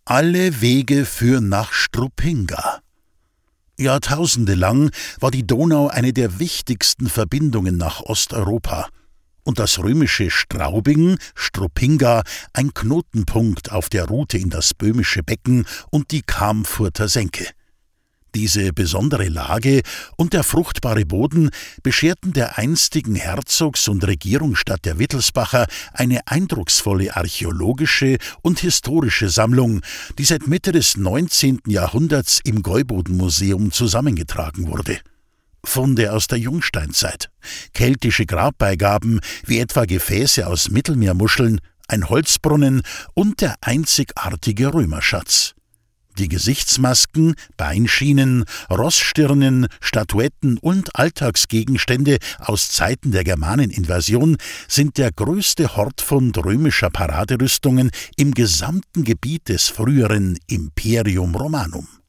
Alle Wege führen nach Strupinga. Jahrtausende lang war die Donau eine der wichtigsten Verbindungen nach Osteuropa und das römische Straubing, Strupinga, ein Knotenpunkt auf der Route in das Böhmische Becken und die Kamfurter Senke. Diese besondere Lage und der fruchtbare Boden bescherten der einstigen Herzogs- und Regierungsstadt der Wittelsbacher eine eindrucksvolle archäologische und historische Sammlung, die seit Mitte des 19. Jahrhunderts im Gäubodenmuseum zusammengetragen wurde. Funde aus der Jungsteinzeit, keltische Grabbeigaben wie etwa Gefäße aus Mittelmeermuscheln, ein Holzbrunnen und der einzigartige Römerschatz. Die Gesichtsmasken, Beinschienen, Rossstirnen, Statuetten und Alltagsgegenstände aus Zeiten der Germaneninvasion sind der größte Hortfund römischer Paraderüstungen im gesamten Gebiet des früheren Imperium Romanum.